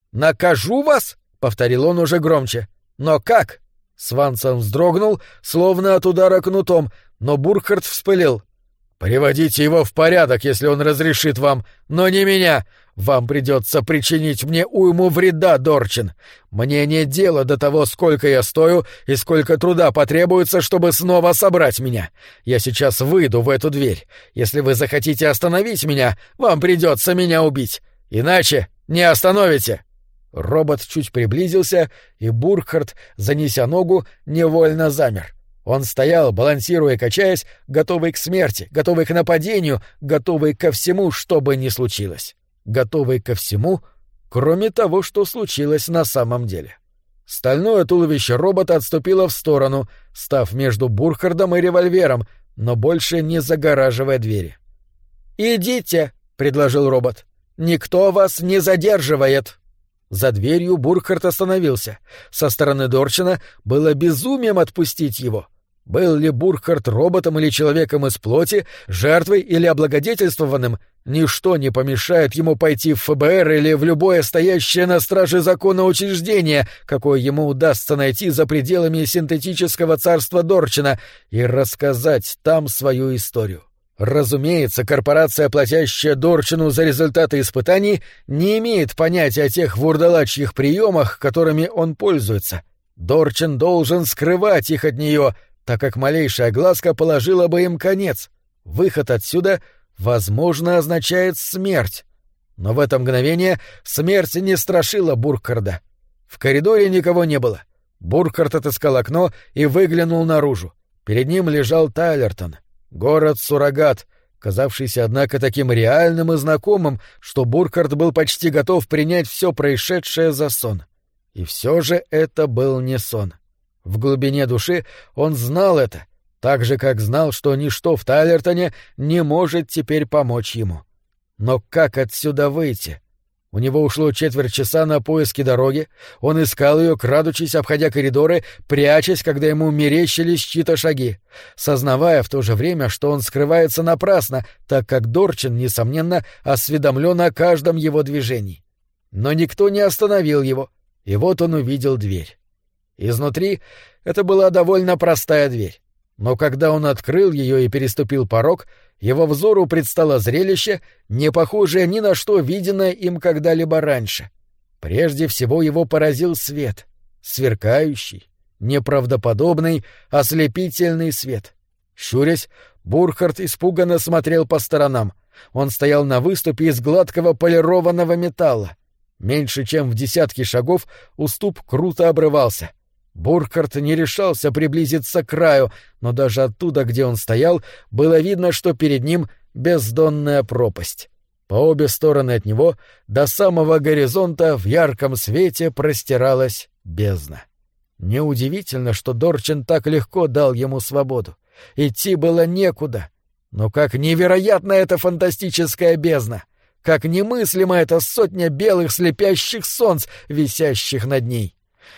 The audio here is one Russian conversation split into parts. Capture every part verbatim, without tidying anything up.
«Накажу вас?» — повторил он уже громче. «Но как?» Свансон вздрогнул, словно от удара кнутом, но Буркхарт вспылил. «Приводите его в порядок, если он разрешит вам, но не меня. Вам придется причинить мне уйму вреда, Дорчин. Мне нет дела до того, сколько я стою и сколько труда потребуется, чтобы снова собрать меня. Я сейчас выйду в эту дверь. Если вы захотите остановить меня, вам придется меня убить. Иначе не остановите». Робот чуть приблизился, и Буркхарт, занеся ногу, невольно замер. Он стоял, балансируя и качаясь, готовый к смерти, готовый к нападению, готовый ко всему, что бы ни случилось. Готовый ко всему, кроме того, что случилось на самом деле. Стальное туловище робота отступило в сторону, став между Буркхартом и револьвером, но больше не загораживая двери. «Идите», — предложил робот. «Никто вас не задерживает». За дверью Буркхарт остановился. Со стороны Дорчина было безумием отпустить его. Был ли Буркхарт роботом или человеком из плоти, жертвой или облагодетельствованным, ничто не помешает ему пойти в эф бэ эр или в любое стоящее на страже закона учреждение, какое ему удастся найти за пределами синтетического царства Дорчина, и рассказать там свою историю. Разумеется, корпорация, платящая Дорчину за результаты испытаний, не имеет понятия о тех вурдалачьих приемах, которыми он пользуется. Дорчин должен скрывать их от нее, так как малейшая огласка положила бы им конец. Выход отсюда, возможно, означает смерть. Но в это мгновение смерть не страшила Буркхарда. В коридоре никого не было. Буркхард отыскал окно и выглянул наружу. Перед ним лежал Тайлертон. Город-суррогат, казавшийся, однако, таким реальным и знакомым, что Буркхарт был почти готов принять все происшедшее за сон. И все же это был не сон. В глубине души он знал это, так же, как знал, что ничто в Тайлертоне не может теперь помочь ему. Но как отсюда выйти? У него ушло четверть часа на поиски дороги, он искал ее, крадучись, обходя коридоры, прячась, когда ему мерещились чьи-то шаги, сознавая в то же время, что он скрывается напрасно, так как Дорчин, несомненно, осведомлен о каждом его движении. Но никто не остановил его, и вот он увидел дверь. Изнутри это была довольно простая дверь. Но когда он открыл ее и переступил порог, его взору предстало зрелище, не похожее ни на что виденное им когда-либо раньше. Прежде всего его поразил свет. Сверкающий, неправдоподобный, ослепительный свет. Щурясь, Буркхарт испуганно смотрел по сторонам. Он стоял на выступе из гладкого полированного металла. Меньше чем в десятке шагов уступ круто обрывался. Буркхарт не решался приблизиться к краю, но даже оттуда, где он стоял, было видно, что перед ним бездонная пропасть. По обе стороны от него до самого горизонта в ярком свете простиралась бездна. Неудивительно, что Дорчин так легко дал ему свободу. Идти было некуда. Но как невероятна эта фантастическая бездна! Как немыслима эта сотня белых слепящих солнц, висящих над ней!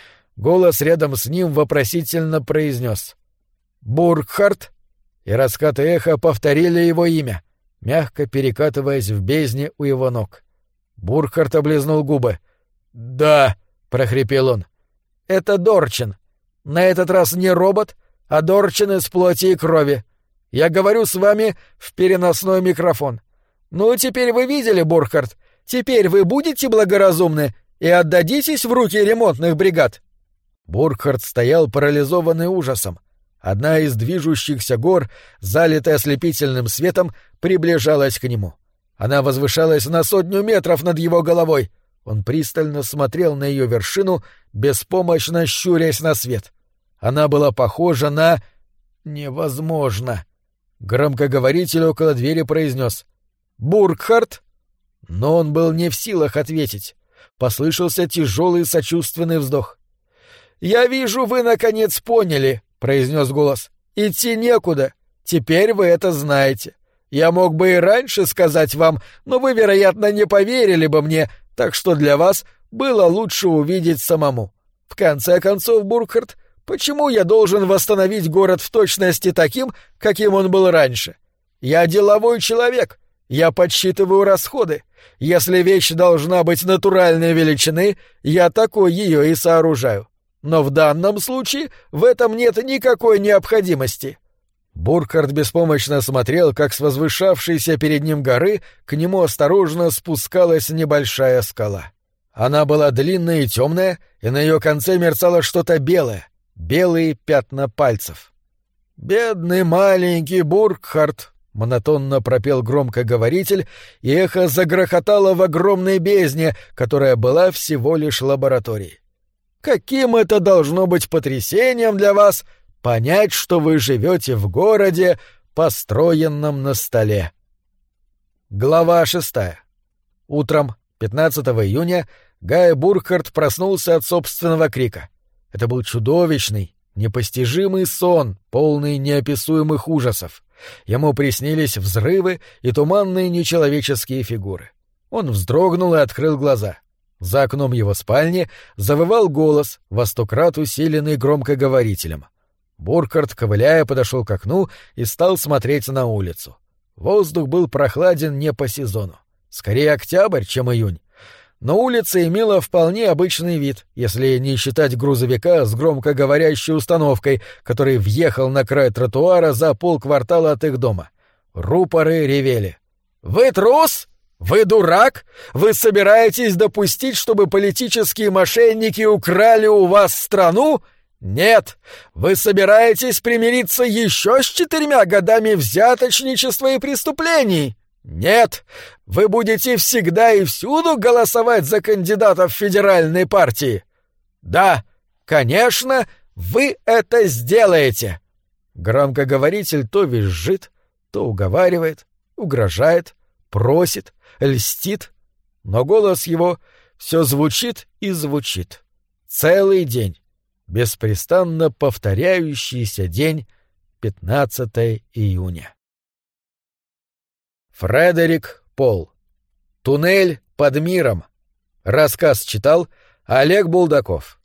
Голос рядом с ним вопросительно произнес «Буркхарт?» И раскаты эха повторили его имя, мягко перекатываясь в бездне у его ног. Буркхарт облизнул губы. «Да», — прохрипел он. «Это Дорчин. На этот раз не робот, а Дорчин из плоти и крови. Я говорю с вами в переносной микрофон. Ну, теперь вы видели, Буркхарт? Теперь вы будете благоразумны и отдадитесь в руки ремонтных бригад?» Буркхарт стоял парализованный ужасом. Одна из движущихся гор, залитая ослепительным светом, приближалась к нему. Она возвышалась на сотню метров над его головой. Он пристально смотрел на ее вершину, беспомощно щурясь на свет. Она была похожа на... Невозможно. Громкоговоритель около двери произнес «Буркхарт?» Но он был не в силах ответить. Послышался тяжелый сочувственный вздох. «Я вижу, вы наконец поняли», — произнес голос. «Идти некуда. Теперь вы это знаете. Я мог бы и раньше сказать вам, но вы, вероятно, не поверили бы мне, так что для вас было лучше увидеть самому. В конце концов, Буркхарт, почему я должен восстановить город в точности таким, каким он был раньше? Я деловой человек. Я подсчитываю расходы. Если вещь должна быть натуральной величины, я такой ее и сооружаю. Но в данном случае в этом нет никакой необходимости». Буркхард беспомощно смотрел, как с возвышавшейся перед ним горы к нему осторожно спускалась небольшая скала. Она была длинная и темная, и на ее конце мерцало что-то белое, белые пятна пальцев. «Бедный маленький Буркхард», — монотонно пропел громкоговоритель, и эхо загрохотало в огромной бездне, которая была всего лишь лабораторией. «Каким это должно быть потрясением для вас понять, что вы живете в городе, построенном на столе». Глава шестая. Утром пятнадцатого июня Гай Буркхард проснулся от собственного крика. Это был чудовищный, непостижимый сон, полный неописуемых ужасов. Ему приснились взрывы и туманные нечеловеческие фигуры. Он вздрогнул и открыл глаза. За окном его спальни завывал голос, во сто крат усиленный громкоговорителем. Буркхард, ковыляя, подошел к окну и стал смотреть на улицу. Воздух был прохладен не по сезону. Скорее октябрь, чем июнь. Но улица имела вполне обычный вид, если не считать грузовика с громкоговорящей установкой, который въехал на край тротуара за полквартала от их дома. Рупоры ревели. «Вы трус? Вы дурак? Вы собираетесь допустить, чтобы политические мошенники украли у вас страну? Нет! Вы собираетесь примириться еще с четырьмя годами взяточничества и преступлений? Нет! Вы будете всегда и всюду голосовать за кандидатов федеральной партии? Да, конечно, вы это сделаете!» Громкоговоритель то визжит, то уговаривает, угрожает, просит, льстит, но голос его все звучит и звучит. Целый день. Беспрестанно повторяющийся день пятнадцатого июня. Фредерик Пол. «Туннель под миром». Рассказ читал Олег Булдаков.